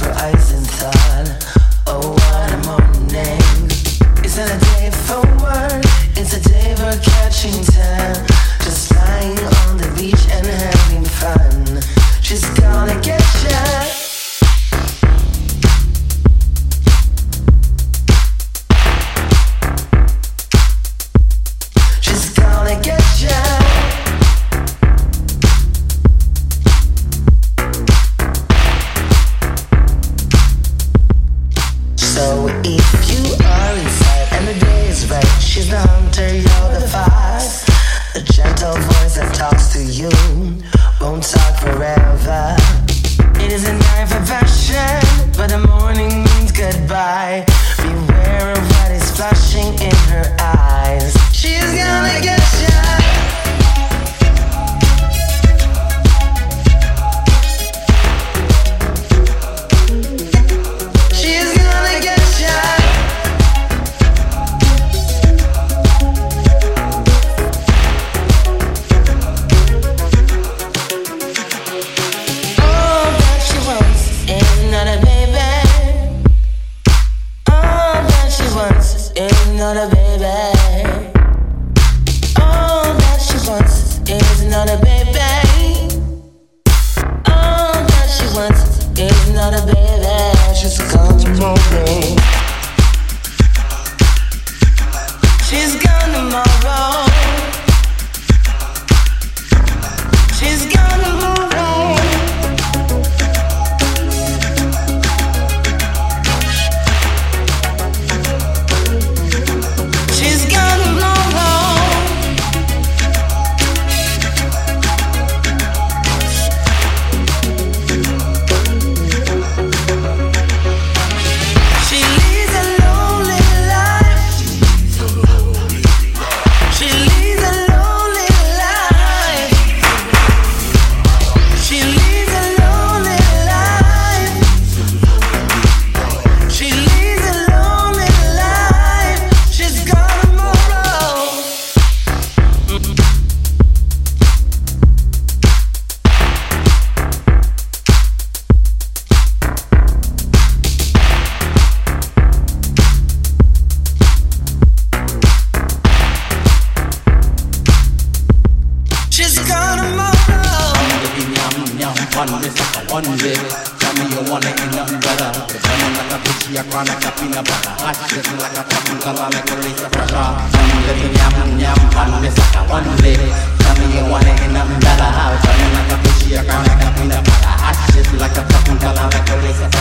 for ice and thought. Oh, what a morning. It's not a day for work, it's a day for catching time. Just lying on the beach and having fun. She's gonna get ya. So if you are inside and the day is right, she's the hunter, you're the fox. The gentle voice that talks to you won't talk forever. It is a night for fashion, but the morning means goodbye. Beware of what is flashing in her eyes. She's gonna get ya. Not a baby. All that she wants is not a baby. All that she wants is not a baby. She's gone tomorrow. She's gone tomorrow. She's gone tomorrow. One day, tell me you want it in nothing better. Running like a bitch, you're chronic, a peanut butter. Hot shit like a top and color, like a lace of pressure. One day, yum, yum, one day, one day. Tell me you want it in nothing better. Running like a bitch, you're chronic, a peanut butter. Hot shit like a top and color, like a lace of pressure.